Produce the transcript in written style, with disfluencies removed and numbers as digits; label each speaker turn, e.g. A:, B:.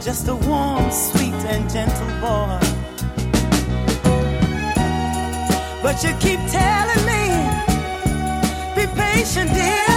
A: just a warm, sweet, and gentle boy. But you keep telling me, be patient, dear.